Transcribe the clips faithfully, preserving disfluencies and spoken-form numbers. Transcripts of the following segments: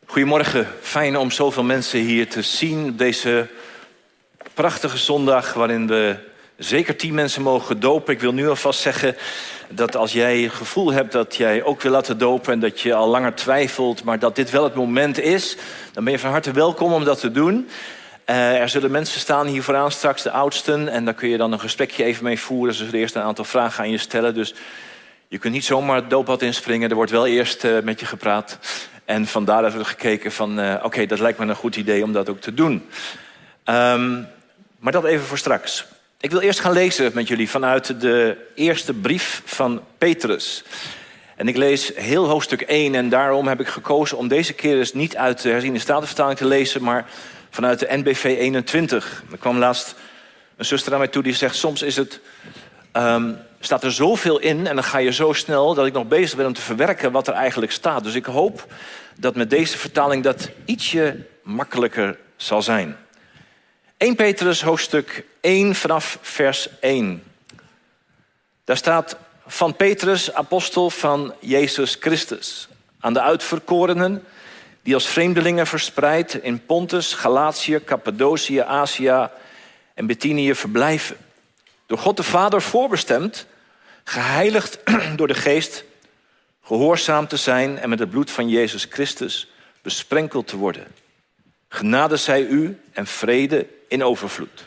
Goedemorgen, fijn om zoveel mensen hier te zien op deze prachtige zondag waarin we zeker tien mensen mogen dopen. Ik wil nu alvast zeggen dat als jij het gevoel hebt dat jij ook wil laten dopen en dat je al langer twijfelt, maar dat dit wel het moment is, dan ben je van harte welkom om dat te doen. Uh, er zullen mensen staan hier vooraan straks, de oudsten, en daar kun je dan een gesprekje even mee voeren. Ze zullen eerst een aantal vragen aan je stellen, dus je kunt niet zomaar het doopbad inspringen. Er wordt wel eerst uh, met je gepraat. En vandaar hebben we gekeken van, uh, oké, okay, dat lijkt me een goed idee om dat ook te doen. Um, maar dat even voor straks. Ik wil eerst gaan lezen met jullie vanuit de eerste brief van Petrus. En ik lees heel hoofdstuk één en daarom heb ik gekozen om deze keer dus niet uit de herziene statenvertaling te lezen, maar vanuit de N B V eenentwintig. Er kwam laatst een zuster aan mij toe die zegt, soms is het, um, staat er zoveel in en dan ga je zo snel dat ik nog bezig ben om te verwerken wat er eigenlijk staat. Dus ik hoop dat met deze vertaling dat ietsje makkelijker zal zijn. Eerste Petrus hoofdstuk één vanaf vers één. Daar staat: van Petrus, apostel van Jezus Christus, aan de uitverkorenen die als vreemdelingen verspreid in Pontus, Galatië, Cappadocië, Azië en Bithynië verblijven. Door God de Vader voorbestemd, geheiligd door de Geest, gehoorzaam te zijn en met het bloed van Jezus Christus besprenkeld te worden. Genade zij u en vrede in overvloed.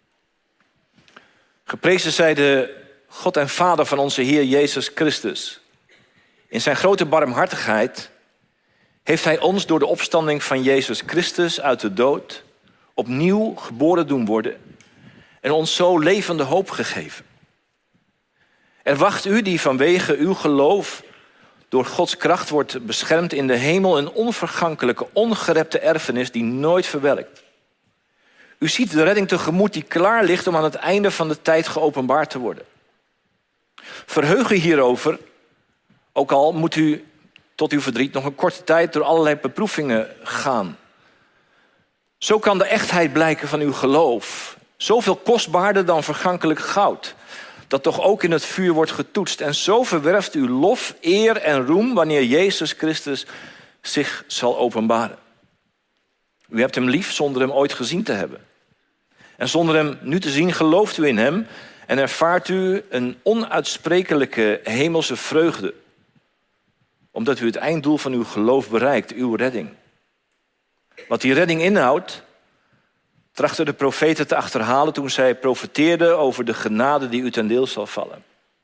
Geprezen zij de God en Vader van onze Heer Jezus Christus. In zijn grote barmhartigheid heeft hij ons door de opstanding van Jezus Christus uit de dood opnieuw geboren doen worden en ons zo levende hoop gegeven. Er wacht u die vanwege uw geloof door Gods kracht wordt beschermd in de hemel een onvergankelijke, ongerepte erfenis die nooit verwelkt. U ziet de redding tegemoet die klaar ligt om aan het einde van de tijd geopenbaard te worden. Verheug u hierover, ook al moet u tot uw verdriet nog een korte tijd door allerlei beproevingen gaan. Zo kan de echtheid blijken van uw geloof, zoveel kostbaarder dan vergankelijk goud, dat toch ook in het vuur wordt getoetst. En zo verwerft u lof, eer en roem wanneer Jezus Christus zich zal openbaren. U hebt hem lief zonder hem ooit gezien te hebben. En zonder hem nu te zien gelooft u in hem en ervaart u een onuitsprekelijke hemelse vreugde. Omdat u het einddoel van uw geloof bereikt, uw redding. Wat die redding inhoudt, trachtten de profeten te achterhalen toen zij profeteerden over de genade die u ten deel zal vallen.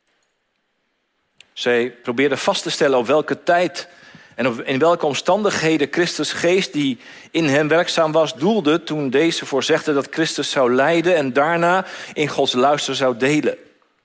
Zij probeerden vast te stellen op welke tijd en in welke omstandigheden Christus' geest die in hem werkzaam was doelde toen deze voorzegde dat Christus zou lijden en daarna in Gods luister zou delen.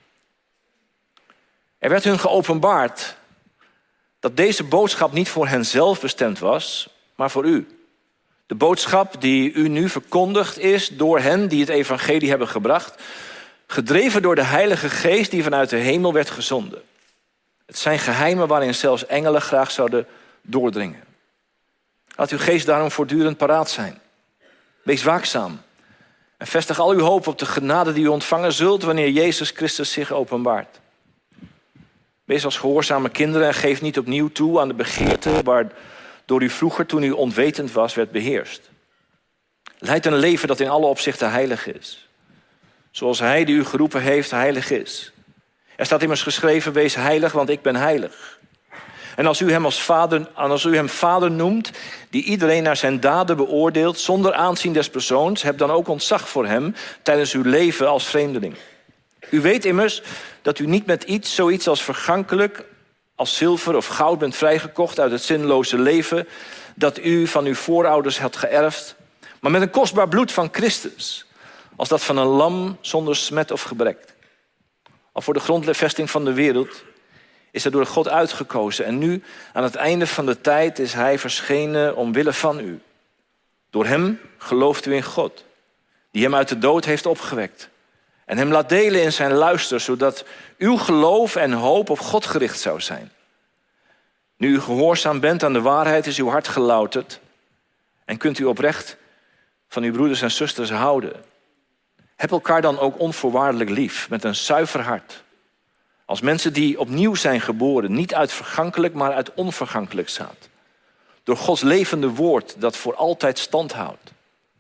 Er werd hun geopenbaard dat deze boodschap niet voor henzelf bestemd was, maar voor u. De boodschap die u nu verkondigt is door hen die het evangelie hebben gebracht, gedreven door de Heilige Geest die vanuit de hemel werd gezonden. Het zijn geheimen waarin zelfs engelen graag zouden doordringen. Laat uw geest daarom voortdurend paraat zijn. Wees waakzaam en vestig al uw hoop op de genade die u ontvangen zult wanneer Jezus Christus zich openbaart. Wees als gehoorzame kinderen en geef niet opnieuw toe aan de begeerte waardoor u vroeger, toen u onwetend was, werd beheerst. Leid een leven dat in alle opzichten heilig is. Zoals hij die u geroepen heeft heilig is. Er staat immers geschreven, wees heilig, want ik ben heilig. En als u hem als vader, als u hem vader noemt, die iedereen naar zijn daden beoordeelt, zonder aanzien des persoons, heb dan ook ontzag voor hem tijdens uw leven als vreemdeling. U weet immers dat u niet met iets, zoiets als vergankelijk, als zilver of goud bent vrijgekocht uit het zinloze leven dat u van uw voorouders had geërfd, maar met een kostbaar bloed van Christus, als dat van een lam zonder smet of gebrek. Al voor de grondvesting van de wereld is er door God uitgekozen en nu aan het einde van de tijd is hij verschenen omwille van u. Door hem gelooft u in God, die hem uit de dood heeft opgewekt en hem laat delen in zijn luister, zodat uw geloof en hoop op God gericht zou zijn. Nu u gehoorzaam bent aan de waarheid, is uw hart gelouterd en kunt u oprecht van uw broeders en zusters houden. Heb elkaar dan ook onvoorwaardelijk lief, met een zuiver hart. Als mensen die opnieuw zijn geboren, niet uit vergankelijk, maar uit onvergankelijk zaad. Door Gods levende woord dat voor altijd stand houdt.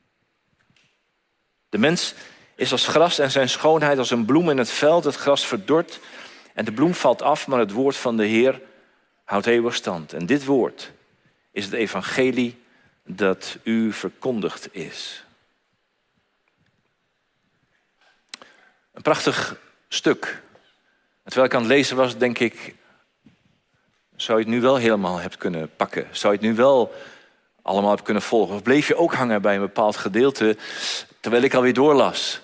De mens is als gras en zijn schoonheid als een bloem in het veld. Het gras verdort en de bloem valt af, maar het woord van de Heer houdt eeuwig stand. En dit woord is het evangelie dat u verkondigd is. Een prachtig stuk. En terwijl ik aan het lezen was, denk ik, zou je het nu wel helemaal hebben kunnen pakken? Zou je het nu wel allemaal hebben kunnen volgen? Of bleef je ook hangen bij een bepaald gedeelte, terwijl ik alweer doorlas?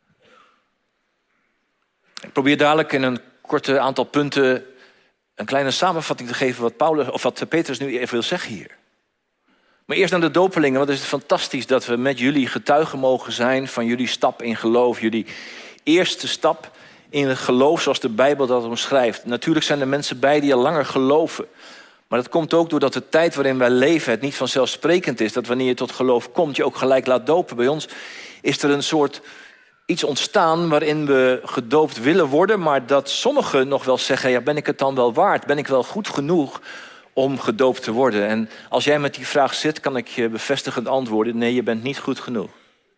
Ik probeer dadelijk in een korte aantal punten een kleine samenvatting te geven wat Paulus of wat Petrus nu even wil zeggen hier. Maar eerst naar de dopelingen, want het is fantastisch dat we met jullie getuigen mogen zijn van jullie stap in geloof, jullie eerste stap in het geloof zoals de Bijbel dat omschrijft. Natuurlijk zijn er mensen bij die al langer geloven. Maar dat komt ook doordat de tijd waarin wij leven het niet vanzelfsprekend is dat wanneer je tot geloof komt, je ook gelijk laat dopen. Bij ons is er een soort iets ontstaan waarin we gedoopt willen worden, maar dat sommigen nog wel zeggen, ja, ben ik het dan wel waard? Ben ik wel goed genoeg om gedoopt te worden? En als jij met die vraag zit, kan ik je bevestigend antwoorden, nee, je bent niet goed genoeg.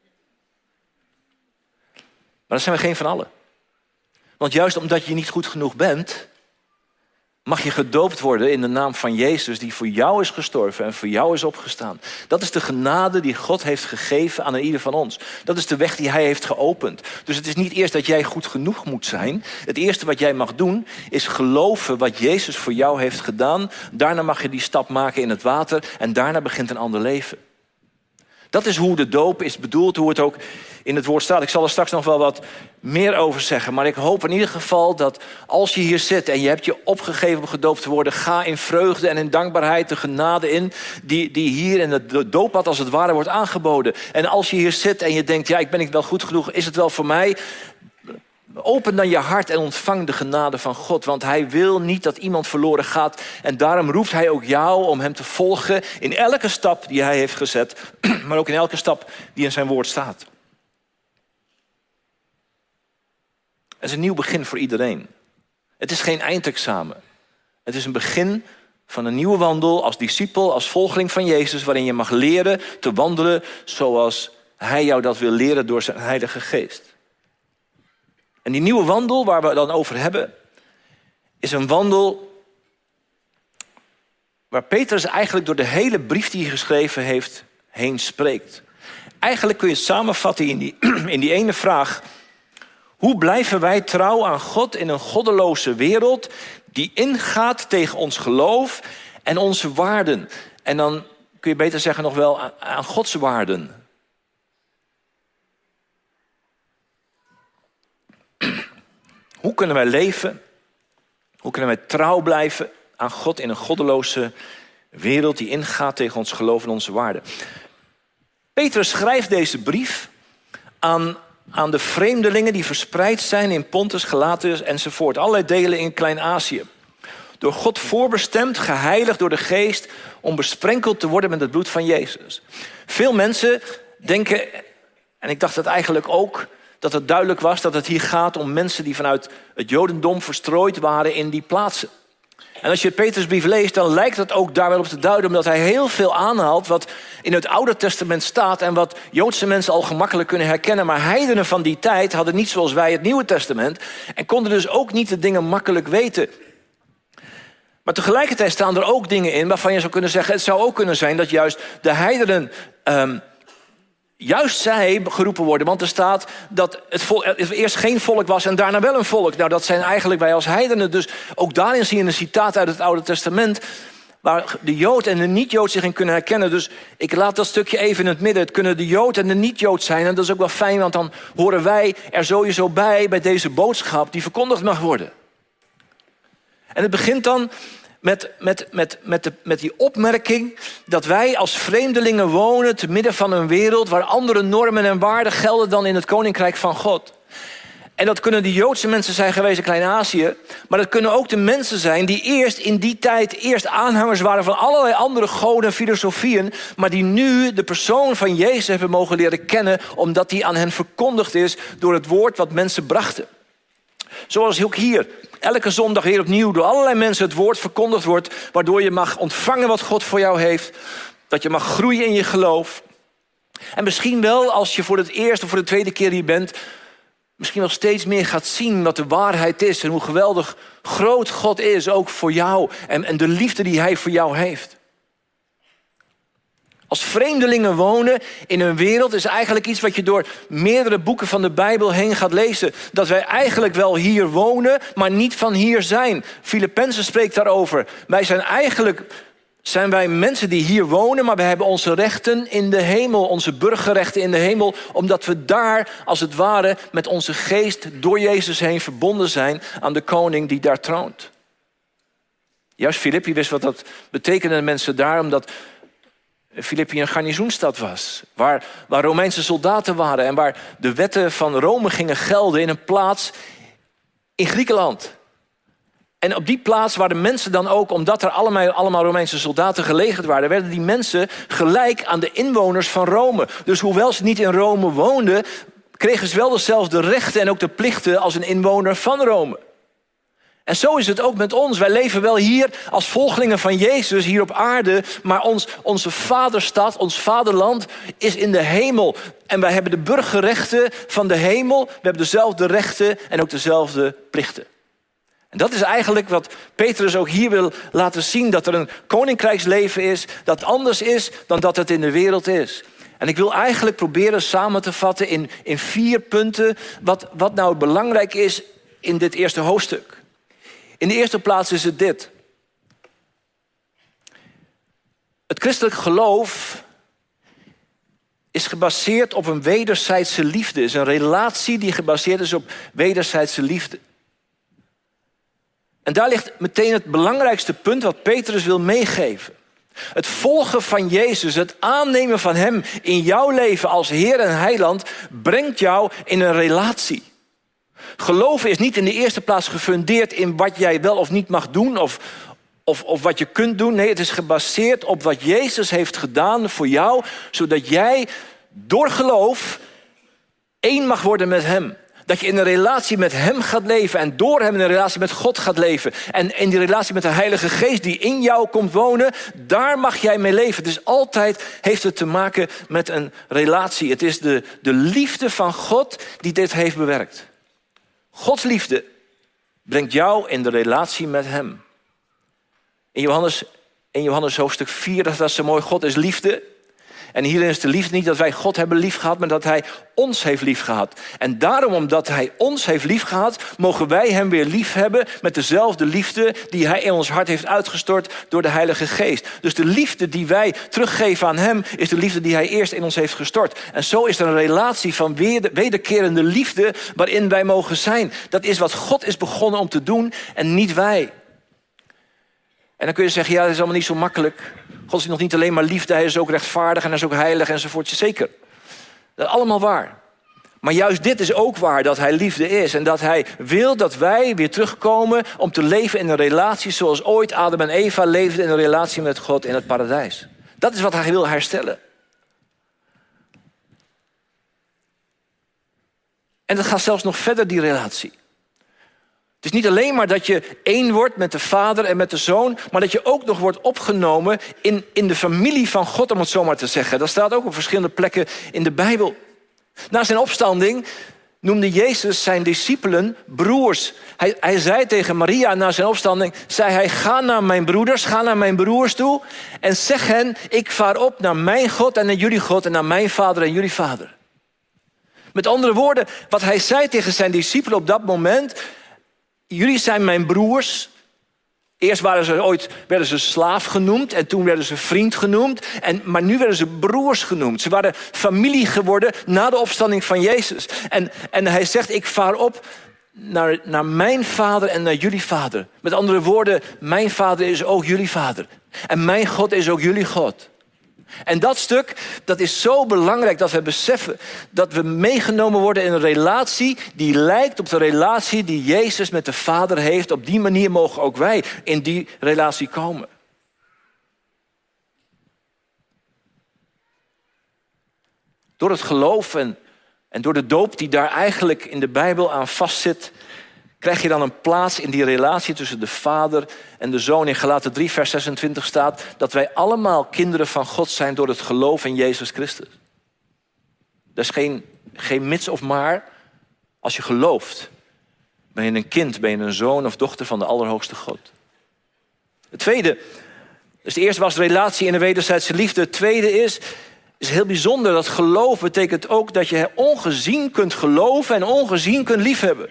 Maar dat zijn we geen van allen. Want juist omdat je niet goed genoeg bent, mag je gedoopt worden in de naam van Jezus, die voor jou is gestorven en voor jou is opgestaan. Dat is de genade die God heeft gegeven aan ieder van ons. Dat is de weg die hij heeft geopend. Dus het is niet eerst dat jij goed genoeg moet zijn. Het eerste wat jij mag doen is geloven wat Jezus voor jou heeft gedaan. Daarna mag je die stap maken in het water en daarna begint een ander leven. Dat is hoe de doop is bedoeld, hoe het ook in het woord staat. Ik zal er straks nog wel wat meer over zeggen. Maar ik hoop in ieder geval dat als je hier zit en je hebt je opgegeven om gedoopt te worden, ga in vreugde en in dankbaarheid de genade in die, die hier in het doopbad als het ware wordt aangeboden. En als je hier zit en je denkt, ja, ik ben niet wel goed genoeg, is het wel voor mij? Open dan je hart en ontvang de genade van God. Want hij wil niet dat iemand verloren gaat. En daarom roept hij ook jou om hem te volgen in elke stap die hij heeft gezet. Maar ook in elke stap die in zijn woord staat. Het is een nieuw begin voor iedereen. Het is geen eindexamen. Het is een begin van een nieuwe wandel als discipel, als volgeling van Jezus, waarin je mag leren te wandelen zoals hij jou dat wil leren door zijn Heilige Geest. En die nieuwe wandel waar we het dan over hebben, is een wandel waar Petrus eigenlijk door de hele brief die hij geschreven heeft heen spreekt. Eigenlijk kun je het samenvatten in die, in die ene vraag: hoe blijven wij trouw aan God in een goddeloze wereld die ingaat tegen ons geloof en onze waarden? En dan kun je beter zeggen nog wel aan, aan Gods waarden. Hoe kunnen wij leven? Hoe kunnen wij trouw blijven aan God in een goddeloze wereld die ingaat tegen ons geloof en onze waarden? Petrus schrijft deze brief aan, aan de vreemdelingen die verspreid zijn in Pontus, Galatië enzovoort. Allerlei delen in Klein-Azië. Door God voorbestemd, geheiligd door de Geest, om besprenkeld te worden met het bloed van Jezus. Veel mensen denken, en ik dacht het eigenlijk ook, dat het duidelijk was dat het hier gaat om mensen die vanuit het Jodendom verstrooid waren in die plaatsen. En als je het Petrusbrief leest, dan lijkt het ook daar wel op te duiden, omdat hij heel veel aanhaalt wat in het Oude Testament staat en wat Joodse mensen al gemakkelijk kunnen herkennen. Maar heidenen van die tijd hadden niet zoals wij het Nieuwe Testament en konden dus ook niet de dingen makkelijk weten. Maar tegelijkertijd staan er ook dingen in waarvan je zou kunnen zeggen, het zou ook kunnen zijn dat juist de heidenen Um, Juist zij geroepen worden, want er staat dat het, volk, het eerst geen volk was en daarna wel een volk. Nou, dat zijn eigenlijk wij als heidenen. Dus ook daarin zie je een citaat uit het Oude Testament, waar de Jood en de niet-Jood zich in kunnen herkennen. Dus ik laat dat stukje even in het midden. Het kunnen de Jood en de niet-Jood zijn. En dat is ook wel fijn, want dan horen wij er sowieso bij, bij deze boodschap die verkondigd mag worden. En het begint dan Met, met, met, met, de, met die opmerking dat wij als vreemdelingen wonen te midden van een wereld waar andere normen en waarden gelden dan in het Koninkrijk van God. En dat kunnen de Joodse mensen zijn geweest in Klein-Azië, maar dat kunnen ook de mensen zijn die eerst in die tijd eerst aanhangers waren van allerlei andere goden en filosofieën, maar die nu de persoon van Jezus hebben mogen leren kennen, omdat die aan hen verkondigd is door het woord wat mensen brachten. Zoals ook hier, elke zondag weer opnieuw door allerlei mensen het woord verkondigd wordt, waardoor je mag ontvangen wat God voor jou heeft. Dat je mag groeien in je geloof. En misschien wel, als je voor het eerst of voor de tweede keer hier bent, misschien wel steeds meer gaat zien wat de waarheid is en hoe geweldig groot God is, ook voor jou en, en de liefde die hij voor jou heeft. Als vreemdelingen wonen in een wereld is eigenlijk iets wat je door meerdere boeken van de Bijbel heen gaat lezen. Dat wij eigenlijk wel hier wonen, maar niet van hier zijn. Filippenzen spreekt daarover. Wij zijn eigenlijk zijn wij mensen die hier wonen, maar we hebben onze rechten in de hemel, onze burgerrechten in de hemel, omdat we daar als het ware met onze geest door Jezus heen verbonden zijn aan de koning die daar troont. Juist Filippi wist wat dat betekende, de mensen daar, omdat Filippi een garnizoenstad was, waar, waar Romeinse soldaten waren en waar de wetten van Rome gingen gelden in een plaats in Griekenland. En op die plaats waren mensen dan ook, omdat er allemaal, allemaal Romeinse soldaten gelegerd waren, werden die mensen gelijk aan de inwoners van Rome. Dus hoewel ze niet in Rome woonden, kregen ze wel dezelfde rechten en ook de plichten als een inwoner van Rome. En zo is het ook met ons. Wij leven wel hier als volgelingen van Jezus, hier op aarde, maar ons, onze vaderstad, ons vaderland is in de hemel. En wij hebben de burgerrechten van de hemel, we hebben dezelfde rechten en ook dezelfde plichten. En dat is eigenlijk wat Petrus ook hier wil laten zien, dat er een koninkrijksleven is dat anders is dan dat het in de wereld is. En ik wil eigenlijk proberen samen te vatten in, in vier punten wat, wat nou belangrijk is in dit eerste hoofdstuk. In de eerste plaats is het dit. Het christelijk geloof is gebaseerd op een wederzijdse liefde. Het is een relatie die gebaseerd is op wederzijdse liefde. En daar ligt meteen het belangrijkste punt wat Petrus wil meegeven. Het volgen van Jezus, het aannemen van hem in jouw leven als Heer en Heiland, brengt jou in een relatie. Geloven is niet in de eerste plaats gefundeerd in wat jij wel of niet mag doen of, of, of wat je kunt doen. Nee, het is gebaseerd op wat Jezus heeft gedaan voor jou, zodat jij door geloof één mag worden met hem. Dat je in een relatie met hem gaat leven en door hem in een relatie met God gaat leven. En in die relatie met de Heilige Geest die in jou komt wonen, daar mag jij mee leven. Dus altijd heeft het te maken met een relatie. Het is de, de liefde van God die dit heeft bewerkt. Gods liefde brengt jou in de relatie met hem. In Johannes, in Johannes hoofdstuk vier, dat is zo mooi, God is liefde. En hierin is de liefde niet dat wij God hebben lief gehad, maar dat hij ons heeft lief gehad. En daarom, omdat hij ons heeft lief gehad, mogen wij hem weer lief hebben met dezelfde liefde die hij in ons hart heeft uitgestort door de Heilige Geest. Dus de liefde die wij teruggeven aan hem is de liefde die hij eerst in ons heeft gestort. En zo is er een relatie van wederkerende liefde waarin wij mogen zijn. Dat is wat God is begonnen om te doen en niet wij. En dan kun je zeggen, ja, dat is allemaal niet zo makkelijk. God is nog niet alleen maar liefde, hij is ook rechtvaardig en hij is ook heilig enzovoort. Zeker, dat is allemaal waar. Maar juist dit is ook waar, dat hij liefde is. En dat hij wil dat wij weer terugkomen om te leven in een relatie zoals ooit Adam en Eva leefden in een relatie met God in het paradijs. Dat is wat hij wil herstellen. En dat gaat zelfs nog verder, die relatie. Het is niet alleen maar dat je één wordt met de Vader en met de Zoon, maar dat je ook nog wordt opgenomen in, in de familie van God, om het zo maar te zeggen. Dat staat ook op verschillende plekken in de Bijbel. Na zijn opstanding noemde Jezus zijn discipelen broers. Hij, hij zei tegen Maria na zijn opstanding, zei hij, ga naar mijn broeders, ga naar mijn broers toe en zeg hen, ik vaar op naar mijn God en naar jullie God en naar mijn Vader en jullie Vader. Met andere woorden, wat hij zei tegen zijn discipelen op dat moment, jullie zijn mijn broers. Eerst waren ze ooit, werden ze slaaf genoemd en toen werden ze vriend genoemd. En, maar nu werden ze broers genoemd. Ze waren familie geworden na de opstanding van Jezus. En, en hij zegt, ik vaar op naar, naar mijn vader en naar jullie vader. Met andere woorden, mijn vader is ook jullie vader. En mijn God is ook jullie God. En dat stuk, dat is zo belangrijk dat we beseffen dat we meegenomen worden in een relatie die lijkt op de relatie die Jezus met de Vader heeft. Op die manier mogen ook wij in die relatie komen. Door het geloof en, en door de doop die daar eigenlijk in de Bijbel aan vastzit, krijg je dan een plaats in die relatie tussen de vader en de zoon. In Galaten drie vers zesentwintig staat dat wij allemaal kinderen van God zijn door het geloof in Jezus Christus. Dat is geen, geen mits of maar. Als je gelooft, ben je een kind, ben je een zoon of dochter van de Allerhoogste God. Het tweede, dus de eerste was de relatie in de wederzijdse liefde. Het tweede is, is heel bijzonder, dat geloof betekent ook dat je ongezien kunt geloven en ongezien kunt liefhebben.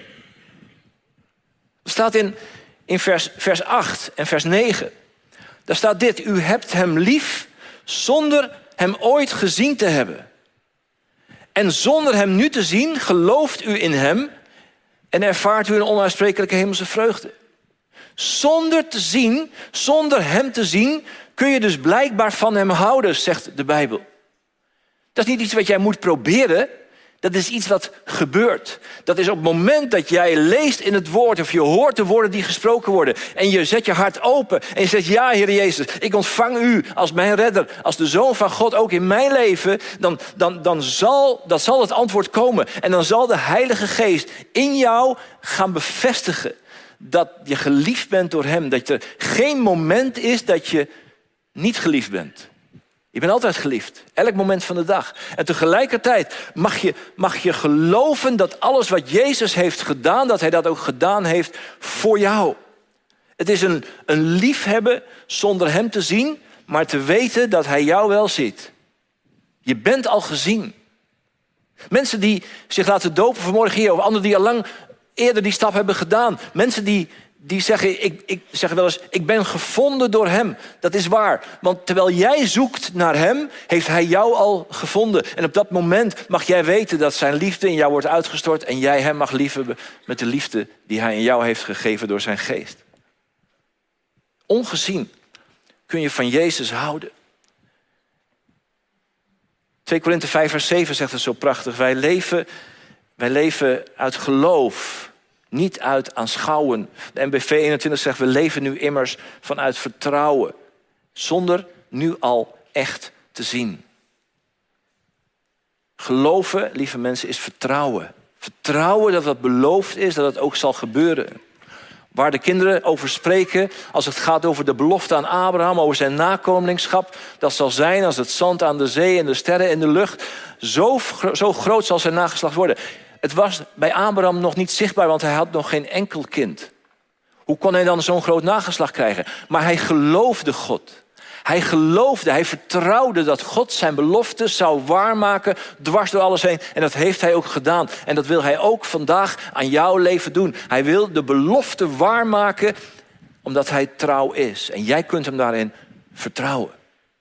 Dat staat in, in vers, vers acht en vers negen. Daar staat dit: u hebt hem lief zonder hem ooit gezien te hebben. En zonder hem nu te zien, gelooft u in hem en ervaart u een onuitsprekelijke hemelse vreugde. Zonder te zien, zonder hem te zien, kun je dus blijkbaar van hem houden, zegt de Bijbel. Dat is niet iets wat jij moet proberen. Dat is iets wat gebeurt. Dat is op het moment dat jij leest in het woord of je hoort de woorden die gesproken worden en je zet je hart open en je zegt: ja, Heer Jezus, ik ontvang u als mijn redder, als de Zoon van God ook in mijn leven, dan, dan, dan zal, dat zal het antwoord komen. En dan zal de Heilige Geest in jou gaan bevestigen dat je geliefd bent door hem. Dat er geen moment is dat je niet geliefd bent. Je bent altijd geliefd, elk moment van de dag. En tegelijkertijd mag je, mag je geloven dat alles wat Jezus heeft gedaan, dat hij dat ook gedaan heeft voor jou. Het is een, een liefhebben zonder hem te zien, maar te weten dat hij jou wel ziet. Je bent al gezien. Mensen die zich laten dopen vanmorgen hier, of anderen die al lang eerder die stap hebben gedaan. Mensen die... Die zeggen, ik, ik zeg wel eens, ik ben gevonden door hem. Dat is waar. Want terwijl jij zoekt naar hem, heeft hij jou al gevonden. En op dat moment mag jij weten dat zijn liefde in jou wordt uitgestort. En jij hem mag liefhebben met de liefde die hij in jou heeft gegeven door zijn geest. Ongezien kun je van Jezus houden. twee Korinthe vijf vers zeven zegt het zo prachtig. Wij leven, wij leven uit geloof. Niet uit aanschouwen. De N B V eenentwintig zegt, we leven nu immers vanuit vertrouwen. Zonder nu al echt te zien. Geloven, lieve mensen, is vertrouwen. Vertrouwen dat wat beloofd is, dat het ook zal gebeuren. Waar de kinderen over spreken, als het gaat over de belofte aan Abraham, over zijn nakomelingschap, dat zal zijn als het zand aan de zee en de sterren in de lucht. Zo, zo groot zal zijn nageslacht worden. Het was bij Abraham nog niet zichtbaar, want hij had nog geen enkel kind. Hoe kon hij dan zo'n groot nageslacht krijgen? Maar hij geloofde God. Hij geloofde, hij vertrouwde dat God zijn belofte zou waarmaken, dwars door alles heen. En dat heeft hij ook gedaan. En dat wil hij ook vandaag aan jouw leven doen. Hij wil de belofte waarmaken, omdat hij trouw is. En jij kunt hem daarin vertrouwen.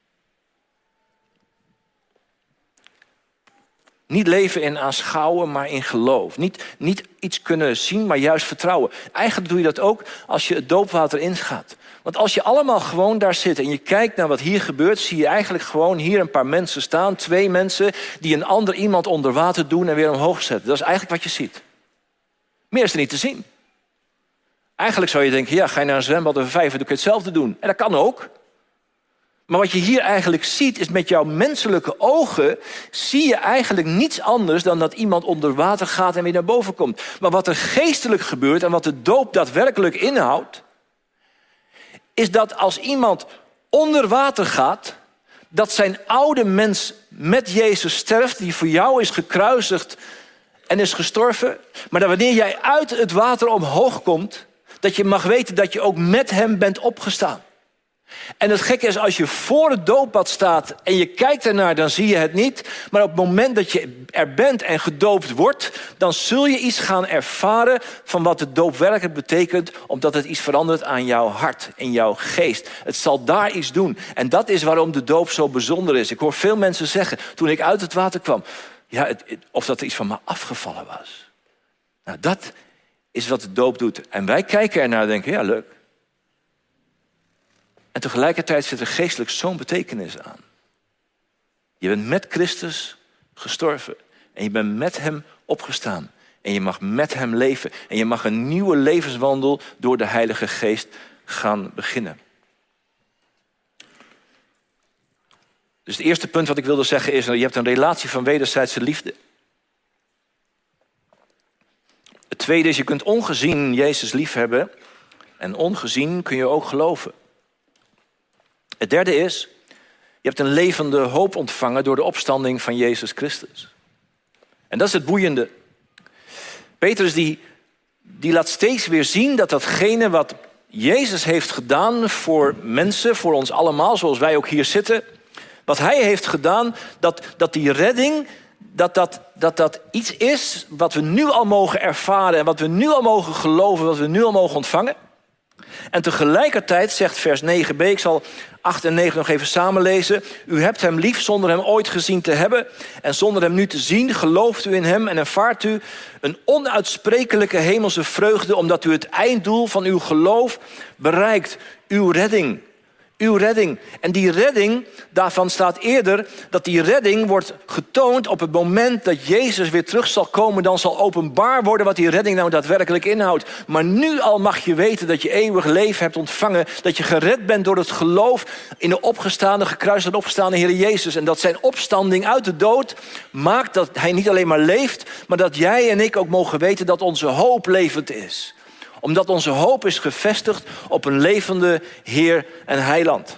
Niet leven in aanschouwen, maar in geloof. Niet, niet iets kunnen zien, maar juist vertrouwen. Eigenlijk doe je dat ook als je het doopwater ingaat. Want als je allemaal gewoon daar zit en je kijkt naar wat hier gebeurt, zie je eigenlijk gewoon hier een paar mensen staan. Twee mensen die een ander iemand onder water doen en weer omhoog zetten. Dat is eigenlijk wat je ziet. Meer is er niet te zien. Eigenlijk zou je denken, ja, ga je naar een zwembad of een vijver, dan kun je hetzelfde doen. En dat kan ook. Maar wat je hier eigenlijk ziet, is met jouw menselijke ogen zie je eigenlijk niets anders dan dat iemand onder water gaat en weer naar boven komt. Maar wat er geestelijk gebeurt en wat de doop daadwerkelijk inhoudt, is dat als iemand onder water gaat, dat zijn oude mens met Jezus sterft, die voor jou is gekruisigd en is gestorven. Maar dat wanneer jij uit het water omhoog komt, dat je mag weten dat je ook met hem bent opgestaan. En het gekke is, als je voor het doopbad staat en je kijkt ernaar, dan zie je het niet. Maar op het moment dat je er bent en gedoopt wordt, dan zul je iets gaan ervaren van wat de doop werkelijk betekent, omdat het iets verandert aan jouw hart, in jouw geest. Het zal daar iets doen. En dat is waarom de doop zo bijzonder is. Ik hoor veel mensen zeggen, toen ik uit het water kwam, ja, het, of dat er iets van me afgevallen was. Nou, dat is wat de doop doet. En wij kijken ernaar en denken, ja, leuk. En tegelijkertijd zit er geestelijk zo'n betekenis aan. Je bent met Christus gestorven. En je bent met hem opgestaan. En je mag met hem leven. En je mag een nieuwe levenswandel door de Heilige Geest gaan beginnen. Dus het eerste punt wat ik wilde zeggen is, je hebt een relatie van wederzijdse liefde. Het tweede is, je kunt ongezien Jezus liefhebben en ongezien kun je ook geloven. Het derde is, je hebt een levende hoop ontvangen door de opstanding van Jezus Christus. En dat is het boeiende. Petrus die, die laat steeds weer zien dat datgene wat Jezus heeft gedaan voor mensen, voor ons allemaal, zoals wij ook hier zitten. Wat hij heeft gedaan, dat, dat die redding, dat dat, dat dat iets is wat we nu al mogen ervaren en wat we nu al mogen geloven, wat we nu al mogen ontvangen. En tegelijkertijd zegt vers negen b, ik zal acht en negen nog even samenlezen. U hebt hem lief zonder hem ooit gezien te hebben. En zonder hem nu te zien gelooft u in hem en ervaart u een onuitsprekelijke hemelse vreugde, omdat u het einddoel van uw geloof bereikt. Uw redding. Uw redding. En die redding, daarvan staat eerder dat die redding wordt getoond op het moment dat Jezus weer terug zal komen. Dan zal openbaar worden wat die redding nou daadwerkelijk inhoudt. Maar nu al mag je weten dat je eeuwig leven hebt ontvangen. Dat je gered bent door het geloof in de opgestaande, gekruiste en opgestaande Heer Jezus. En dat zijn opstanding uit de dood maakt dat hij niet alleen maar leeft, maar dat jij en ik ook mogen weten dat onze hoop levend is. Omdat onze hoop is gevestigd op een levende Heer en Heiland.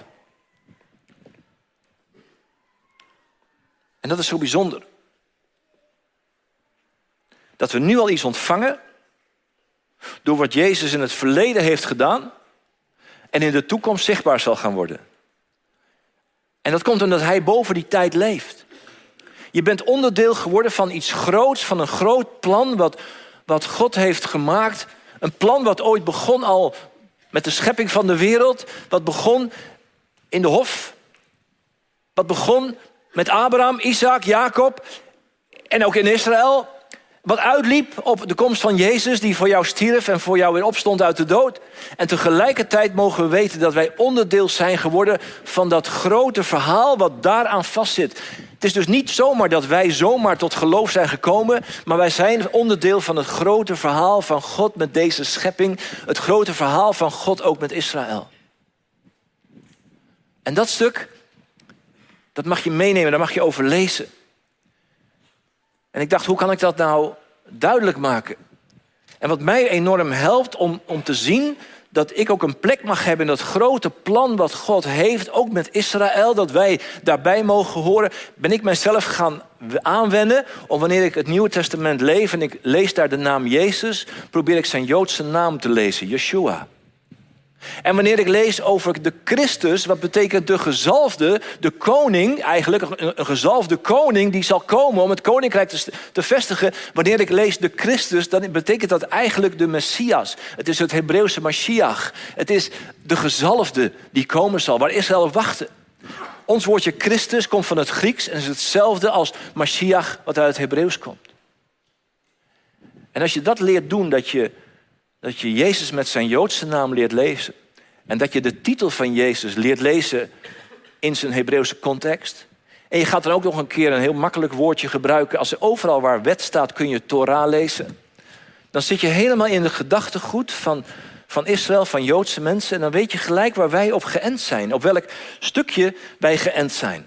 En dat is zo bijzonder. Dat we nu al iets ontvangen door wat Jezus in het verleden heeft gedaan en in de toekomst zichtbaar zal gaan worden. En dat komt omdat hij boven die tijd leeft. Je bent onderdeel geworden van iets groots, van een groot plan wat, wat God heeft gemaakt. Een plan wat ooit begon al met de schepping van de wereld. Wat begon in de hof. Wat begon met Abraham, Isaac, Jacob en ook in Israël. Wat uitliep op de komst van Jezus die voor jou stierf en voor jou weer opstond uit de dood. En tegelijkertijd mogen we weten dat wij onderdeel zijn geworden van dat grote verhaal wat daaraan vastzit. Het is dus niet zomaar dat wij zomaar tot geloof zijn gekomen, maar wij zijn onderdeel van het grote verhaal van God met deze schepping. Het grote verhaal van God ook met Israël. En dat stuk, dat mag je meenemen, daar mag je over lezen. En ik dacht, hoe kan ik dat nou duidelijk maken? En wat mij enorm helpt om, om te zien dat ik ook een plek mag hebben in dat grote plan wat God heeft, ook met Israël, dat wij daarbij mogen horen, ben ik mijzelf gaan aanwennen om wanneer ik het Nieuwe Testament lees en ik lees daar de naam Jezus, probeer ik zijn Joodse naam te lezen, Yeshua. En wanneer ik lees over de Christus, wat betekent de gezalfde, de koning, eigenlijk een, een gezalfde koning die zal komen om het koninkrijk te, te vestigen. Wanneer ik lees de Christus, dan betekent dat eigenlijk de Messias. Het is het Hebreeuwse Mashiach. Het is de gezalfde die komen zal, waar Israël op wachtte. Ons woordje Christus komt van het Grieks en is hetzelfde als Mashiach wat uit het Hebreeuws komt. En als je dat leert doen, dat je Dat je Jezus met zijn Joodse naam leert lezen. En dat je de titel van Jezus leert lezen in zijn Hebreeuwse context. En je gaat dan ook nog een keer een heel makkelijk woordje gebruiken. Als er overal waar wet staat kun je Torah lezen. Dan zit je helemaal in de gedachtegoed van, van Israël, van Joodse mensen. En dan weet je gelijk waar wij op geënt zijn. Op welk stukje wij geënt zijn.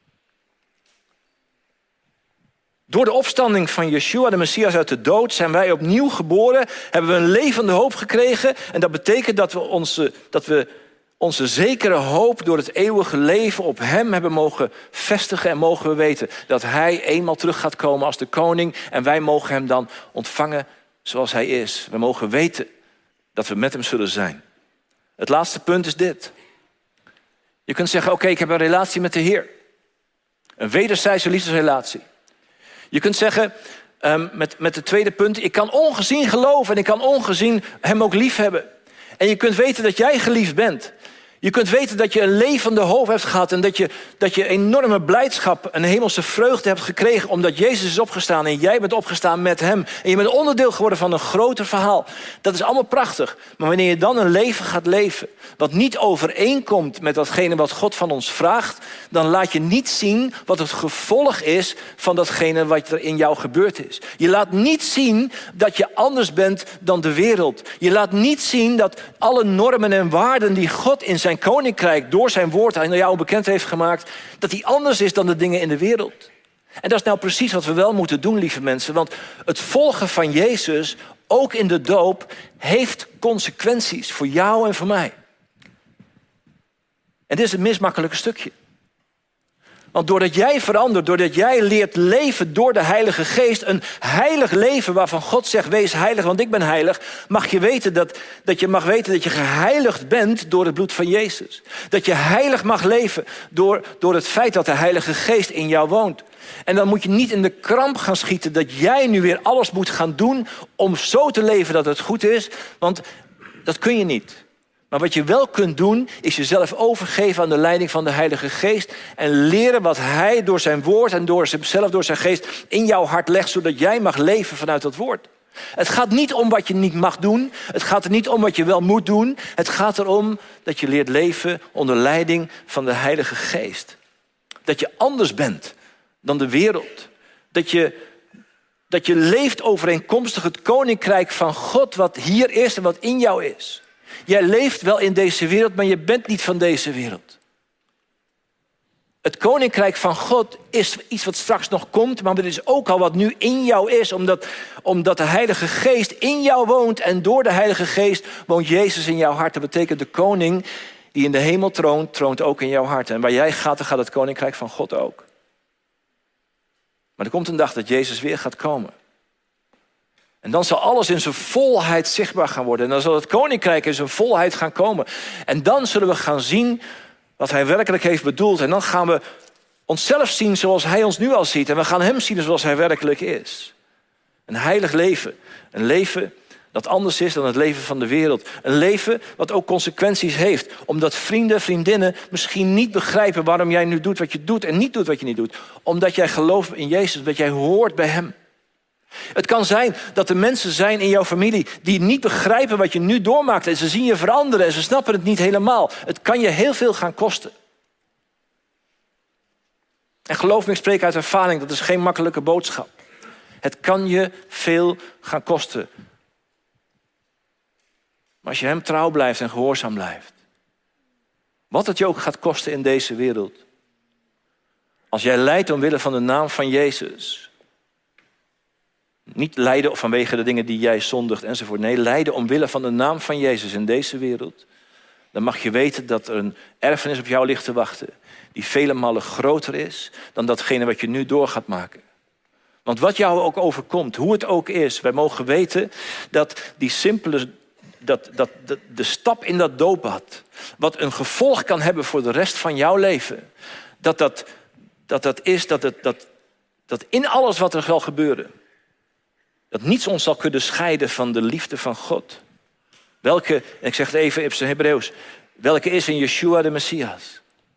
Door de opstanding van Yeshua, de Messias uit de dood, zijn wij opnieuw geboren. Hebben we een levende hoop gekregen. En dat betekent dat we onze, dat we onze zekere hoop door het eeuwige leven op hem hebben mogen vestigen. En mogen we weten dat hij eenmaal terug gaat komen als de koning. En wij mogen hem dan ontvangen zoals hij is. We mogen weten dat we met hem zullen zijn. Het laatste punt is dit. Je kunt zeggen, oké, okay, ik heb een relatie met de Heer. Een wederzijdse liefdesrelatie. Je kunt zeggen, um, met, met het tweede punt, ik kan ongezien geloven en ik kan ongezien hem ook lief hebben. En je kunt weten dat jij geliefd bent. Je kunt weten dat je een levende hoop hebt gehad en dat je, dat je enorme blijdschap, een hemelse vreugde hebt gekregen omdat Jezus is opgestaan en jij bent opgestaan met hem. En je bent onderdeel geworden van een groter verhaal. Dat is allemaal prachtig. Maar wanneer je dan een leven gaat leven wat niet overeenkomt met datgene wat God van ons vraagt, dan laat je niet zien wat het gevolg is van datgene wat er in jou gebeurd is. Je laat niet zien dat je anders bent dan de wereld. Je laat niet zien dat alle normen en waarden die God in zijn koninkrijk door zijn woord aan jou bekend heeft gemaakt, dat die anders is dan de dingen in de wereld. En dat is nou precies wat we wel moeten doen, lieve mensen. Want het volgen van Jezus, ook in de doop, heeft consequenties voor jou en voor mij. En dit is het minst makkelijke stukje. Want doordat jij verandert, doordat jij leert leven door de Heilige Geest, een heilig leven waarvan God zegt, wees heilig, want ik ben heilig, mag je weten dat, dat je mag weten dat je geheiligd bent door het bloed van Jezus. Dat je heilig mag leven door, door het feit dat de Heilige Geest in jou woont. En dan moet je niet in de kramp gaan schieten dat jij nu weer alles moet gaan doen om zo te leven dat het goed is, want dat kun je niet. Maar wat je wel kunt doen, is jezelf overgeven aan de leiding van de Heilige Geest en leren wat Hij door zijn woord en door zichzelf, door zijn geest in jouw hart legt, zodat jij mag leven vanuit dat woord. Het gaat niet om wat je niet mag doen. Het gaat er niet om wat je wel moet doen. Het gaat erom dat je leert leven onder leiding van de Heilige Geest. Dat je anders bent dan de wereld. Dat je, dat je leeft overeenkomstig het koninkrijk van God wat hier is en wat in jou is. Jij leeft wel in deze wereld, maar je bent niet van deze wereld. Het koninkrijk van God is iets wat straks nog komt, maar het is ook al wat nu in jou is, omdat, omdat de Heilige Geest in jou woont en door de Heilige Geest woont Jezus in jouw hart. Dat betekent de koning die in de hemel troont, troont ook in jouw hart. En waar jij gaat, dan gaat het koninkrijk van God ook. Maar er komt een dag dat Jezus weer gaat komen. En dan zal alles in zijn volheid zichtbaar gaan worden. En dan zal het koninkrijk in zijn volheid gaan komen. En dan zullen we gaan zien wat hij werkelijk heeft bedoeld. En dan gaan we onszelf zien zoals hij ons nu al ziet. En we gaan hem zien zoals hij werkelijk is. Een heilig leven. Een leven dat anders is dan het leven van de wereld. Een leven wat ook consequenties heeft. Omdat vrienden, vriendinnen misschien niet begrijpen waarom jij nu doet wat je doet en niet doet wat je niet doet. Omdat jij gelooft in Jezus, omdat jij hoort bij hem. Het kan zijn dat er mensen zijn in jouw familie die niet begrijpen wat je nu doormaakt. En ze zien je veranderen en ze snappen het niet helemaal. Het kan je heel veel gaan kosten. En geloof me, ik spreek uit ervaring, dat is geen makkelijke boodschap. Het kan je veel gaan kosten. Maar als je hem trouw blijft en gehoorzaam blijft. Wat het je ook gaat kosten in deze wereld. Als jij lijdt omwille van de naam van Jezus. Niet lijden vanwege de dingen die jij zondigt enzovoort. Nee, lijden omwille van de naam van Jezus in deze wereld. Dan mag je weten dat er een erfenis op jou ligt te wachten. Die vele malen groter is dan datgene wat je nu door gaat maken. Want wat jou ook overkomt, hoe het ook is. Wij mogen weten dat die simpele, dat, dat, dat de stap in dat doopbad. Wat een gevolg kan hebben voor de rest van jouw leven. Dat dat, dat, dat is dat, het, dat, dat in alles wat er zal gebeuren. Dat niets ons zal kunnen scheiden van de liefde van God. Welke, en ik zeg het even in zijn Hebreeuws. Welke is in Yeshua de Messias.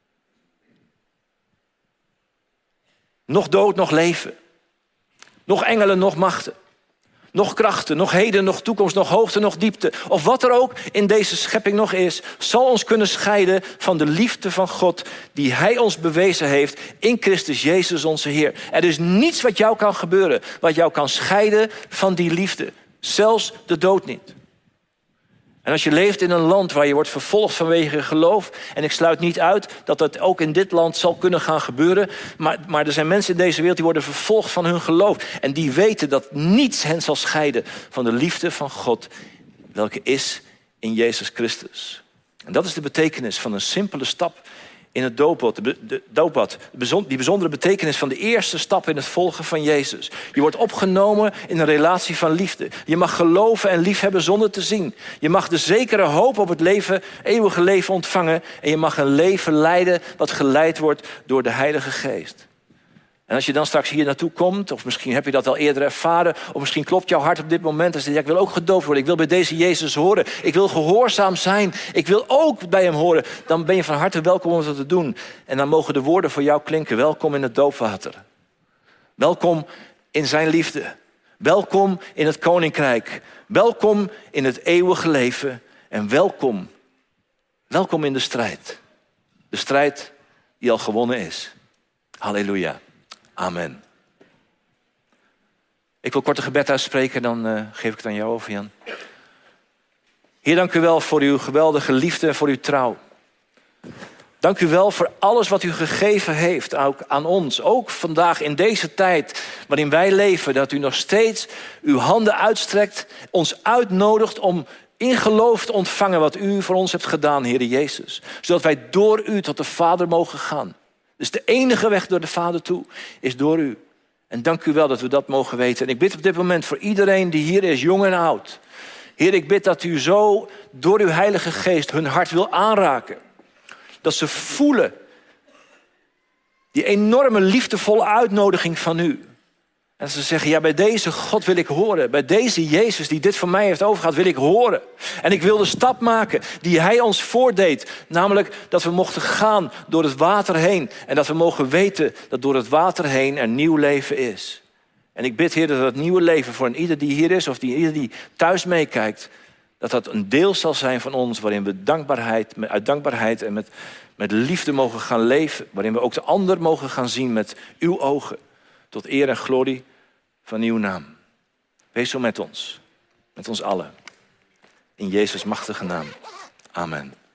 Nog dood, nog leven. Nog engelen, nog machten. Nog krachten, nog heden, nog toekomst, nog hoogte, nog diepte. Of wat er ook in deze schepping nog is. Zal ons kunnen scheiden van de liefde van God. Die hij ons bewezen heeft in Christus Jezus onze Heer. Er is niets wat jou kan gebeuren. Wat jou kan scheiden van die liefde. Zelfs de dood niet. En als je leeft in een land waar je wordt vervolgd vanwege je geloof. En ik sluit niet uit dat dat ook in dit land zal kunnen gaan gebeuren. Maar, maar er zijn mensen in deze wereld die worden vervolgd van hun geloof. En die weten dat niets hen zal scheiden van de liefde van God. Welke is in Jezus Christus. En dat is de betekenis van een simpele stap in het doopbad. De, de, doopbad. Die bijzondere betekenis van de eerste stap in het volgen van Jezus. Je wordt opgenomen in een relatie van liefde. Je mag geloven en liefhebben zonder te zien. Je mag de zekere hoop op het leven, eeuwige leven ontvangen. En je mag een leven leiden wat geleid wordt door de Heilige Geest. En als je dan straks hier naartoe komt, of misschien heb je dat al eerder ervaren, of misschien klopt jouw hart op dit moment en zegt, ja, ik wil ook gedoopt worden, ik wil bij deze Jezus horen, ik wil gehoorzaam zijn, ik wil ook bij hem horen, dan ben je van harte welkom om dat te doen. En dan mogen de woorden voor jou klinken, welkom in het doopwater. Welkom in zijn liefde. Welkom in het koninkrijk. Welkom in het eeuwige leven. En welkom, welkom in de strijd. De strijd die al gewonnen is. Halleluja. Amen. Ik wil kort een gebed uitspreken, dan uh, geef ik het aan jou over, Jan. Heer, dank u wel voor uw geweldige liefde en voor uw trouw. Dank u wel voor alles wat u gegeven heeft, ook aan ons. Ook vandaag in deze tijd waarin wij leven, dat u nog steeds uw handen uitstrekt, ons uitnodigt om in geloof te ontvangen wat u voor ons hebt gedaan, Heere Jezus. Zodat wij door u tot de Vader mogen gaan. Dus de enige weg door de Vader toe is door u. En dank u wel dat we dat mogen weten. En ik bid op dit moment voor iedereen die hier is, jong en oud. Heer, ik bid dat u zo door uw Heilige Geest hun hart wil aanraken. Dat ze voelen die enorme liefdevolle uitnodiging van u. En ze zeggen, ja, bij deze God wil ik horen. Bij deze Jezus die dit voor mij heeft overgehad, wil ik horen. En ik wil de stap maken die hij ons voordeed. Namelijk dat we mochten gaan door het water heen. En dat we mogen weten dat door het water heen er nieuw leven is. En ik bid, Heer, dat dat nieuwe leven voor een ieder die hier is, of die ieder die thuis meekijkt, dat dat een deel zal zijn van ons, waarin we dankbaarheid, uit dankbaarheid en met, met liefde mogen gaan leven. Waarin we ook de ander mogen gaan zien met uw ogen. Tot eer en glorie van uw naam. Wees zo met ons. Met ons allen. In Jezus' machtige naam. Amen.